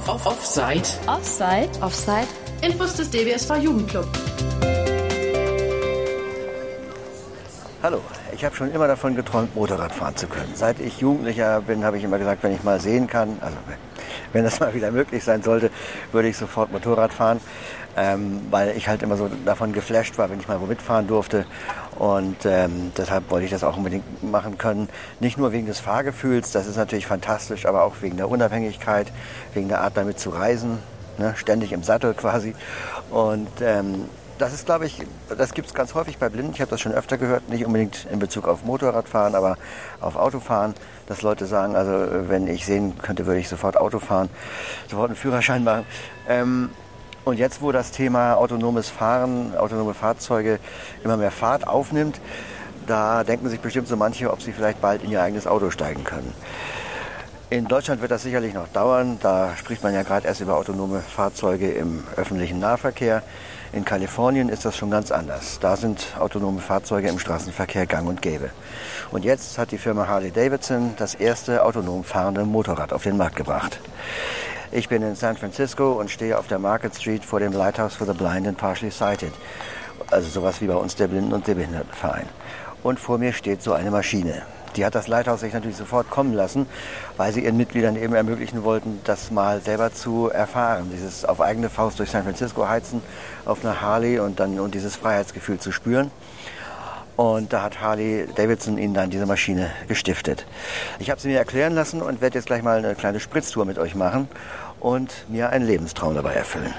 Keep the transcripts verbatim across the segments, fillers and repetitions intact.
Off Offside. Offside. Offside. Infos des D B S V Jugendclub. Hallo, ich habe schon immer davon geträumt, Motorrad fahren zu können. Seit ich Jugendlicher bin, habe ich immer gesagt, wenn ich mal sehen kann, also wenn das mal wieder möglich sein sollte, würde ich sofort Motorrad fahren, ähm, weil ich halt immer so davon geflasht war, wenn ich mal wo mitfahren durfte. Und ähm, deshalb wollte ich das auch unbedingt machen können. Nicht nur wegen des Fahrgefühls, das ist natürlich fantastisch, aber auch wegen der Unabhängigkeit, wegen der Art damit zu reisen, ne, ständig im Sattel quasi. Und ähm, das ist, glaube ich, das gibt es ganz häufig bei Blinden. Ich habe das schon öfter gehört, nicht unbedingt in Bezug auf Motorradfahren, aber auf Autofahren, dass Leute sagen, also wenn ich sehen könnte, würde ich sofort Auto fahren, sofort einen Führerschein machen. Ähm, und jetzt, wo das Thema autonomes Fahren, autonome Fahrzeuge immer mehr Fahrt aufnimmt, da denken sich bestimmt so manche, ob sie vielleicht bald in ihr eigenes Auto steigen können. In Deutschland wird das sicherlich noch dauern. Da spricht man ja gerade erst über autonome Fahrzeuge im öffentlichen Nahverkehr. In Kalifornien ist das schon ganz anders. Da sind autonome Fahrzeuge im Straßenverkehr gang und gäbe. Und jetzt hat die Firma Harley Davidson das erste autonom fahrende Motorrad auf den Markt gebracht. Ich bin in San Francisco und stehe auf der Market Street vor dem Lighthouse for the Blind and Partially Sighted. Also sowas wie bei uns der Blinden- und Sehbehindertenverein. Und vor mir steht so eine Maschine. Die hat das Lighthouse sich natürlich sofort kommen lassen, weil sie ihren Mitgliedern eben ermöglichen wollten, das mal selber zu erfahren. Dieses auf eigene Faust durch San Francisco heizen auf einer Harley und dann und dieses Freiheitsgefühl zu spüren. Und da hat Harley Davidson ihnen dann diese Maschine gestiftet. Ich habe sie mir erklären lassen und werde jetzt gleich mal eine kleine Spritztour mit euch machen und mir einen Lebenstraum dabei erfüllen.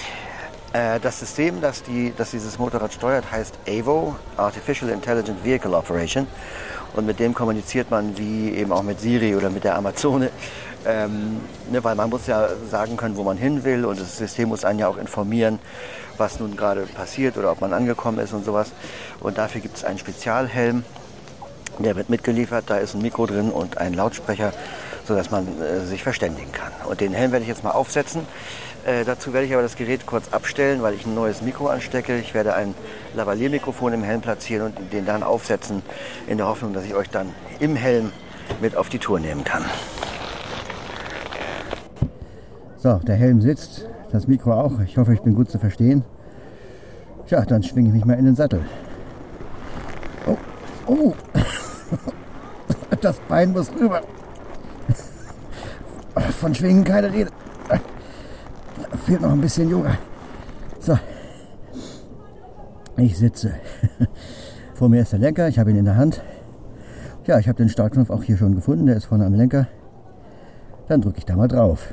Das System, das, die, das dieses Motorrad steuert, heißt A V O, Artificial Intelligent Vehicle Operation. Und mit dem kommuniziert man wie eben auch mit Siri oder mit der Amazone. Ähm, ne, weil man muss ja sagen können, wo man hin will. Und das System muss einen ja auch informieren, was nun gerade passiert oder ob man angekommen ist und sowas. Und dafür gibt es einen Spezialhelm, der wird mitgeliefert. Da ist ein Mikro drin und ein Lautsprecher, sodass man äh, sich verständigen kann. Und den Helm werde ich jetzt mal aufsetzen. Äh, dazu werde ich aber das Gerät kurz abstellen, weil ich ein neues Mikro anstecke. Ich werde ein Lavalier-Mikrofon im Helm platzieren und den dann aufsetzen, in der Hoffnung, dass ich euch dann im Helm mit auf die Tour nehmen kann. So, der Helm sitzt, das Mikro auch. Ich hoffe, ich bin gut zu verstehen. Tja, dann schwinge ich mich mal in den Sattel. Oh, oh, das Bein muss rüber. Von Schwingen keine Rede. Da fehlt noch ein bisschen Yoga. So, ich sitze. Vor mir ist der Lenker, ich habe ihn in der Hand. Ja, ich habe den Startknopf auch hier schon gefunden, der ist vorne am Lenker. Dann drücke ich da mal drauf.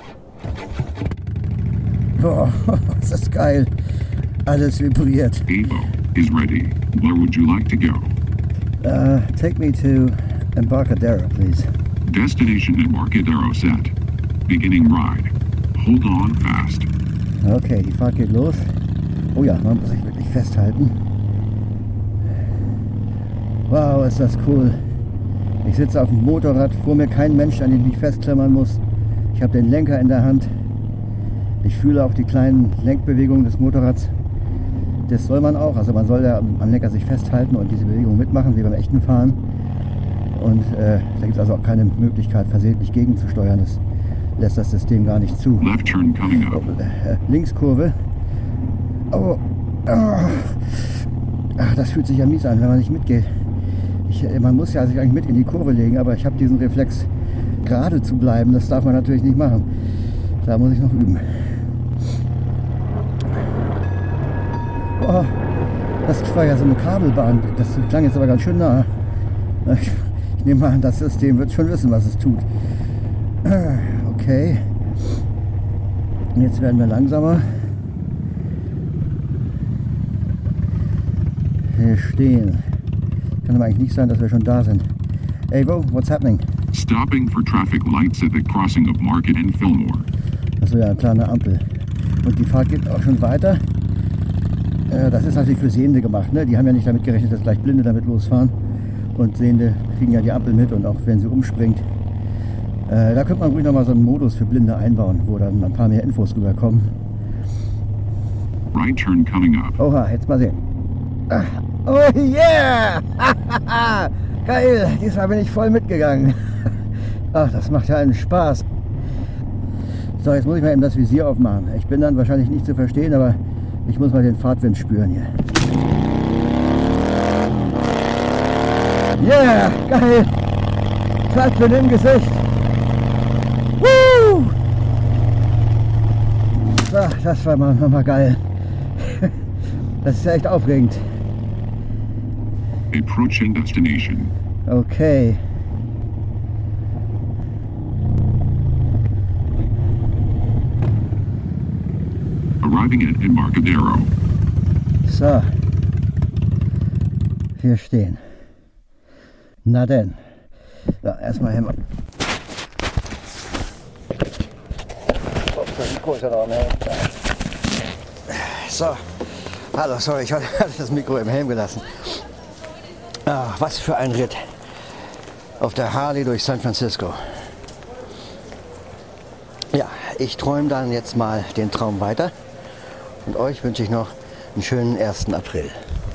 Boah, das ist geil. Alles vibriert. A V O is ready. Where would you like to go? Uh, take me to Embarcadero, please. Destination Embarcadero set. Beginning ride. Hold on fast. Okay, die Fahrt geht los. Oh ja, man muss sich wirklich festhalten. Wow, ist das cool. Ich sitze auf dem Motorrad, vor mir kein Mensch, an den ich mich festklammern muss. Ich habe den Lenker in der Hand. Ich fühle auch die kleinen Lenkbewegungen des Motorrads. Das soll man auch, also man soll ja am Lenker sich festhalten und diese Bewegung mitmachen, wie beim echten Fahren. Und äh, da gibt es also auch keine Möglichkeit, versehentlich gegenzusteuern. Das lässt das System gar nicht zu. Left turn coming up. Oh, äh, Linkskurve. Oh, oh. Ach, das fühlt sich ja mies an, wenn man nicht mitgeht. Ich, man muss ja sich eigentlich mit in die Kurve legen, aber ich habe diesen Reflex, gerade zu bleiben. Das darf man natürlich nicht machen. Da muss ich noch üben. Oh, das war ja so eine Kabelbahn. Das klang jetzt aber ganz schön nah. Ich, ich nehme mal an, das System wird schon wissen, was es tut. Okay. Jetzt werden wir langsamer. Wir stehen. Kann aber eigentlich nicht sein, dass wir schon da sind. A V O, what's happening? Stopping for traffic lights at the crossing of Market and Fillmore. Achso, ja, klar, eine Ampel. Und die Fahrt geht auch schon weiter. Äh, das ist natürlich für Sehende gemacht, ne? Die haben ja nicht damit gerechnet, dass gleich Blinde damit losfahren. Und Sehende kriegen ja die Ampel mit und auch wenn sie umspringt. Äh, da könnte man ruhig nochmal so einen Modus für Blinde einbauen, wo dann ein paar mehr Infos rüberkommen. Right turn coming up. Oha, jetzt mal sehen. Ah, oh yeah! Geil, diesmal bin ich voll mitgegangen. Ach, das macht ja einen Spaß. So, jetzt muss ich mal eben das Visier aufmachen. Ich bin dann wahrscheinlich nicht zu verstehen, aber ich muss mal den Fahrtwind spüren hier. Yeah, geil! Fahrtwind im Gesicht! Woo! So, das war mal, mal geil. Das ist ja echt aufregend. Approaching destination. Okay. Arriving at Embarcadero. So. Wir stehen. Na denn. So, erstmal hin. So. Hallo, sorry, ich hatte das Mikro im Helm gelassen. Ach, was für ein Ritt auf der Harley durch San Francisco. Ja, ich träume dann jetzt mal den Traum weiter und euch wünsche ich noch einen schönen ersten April.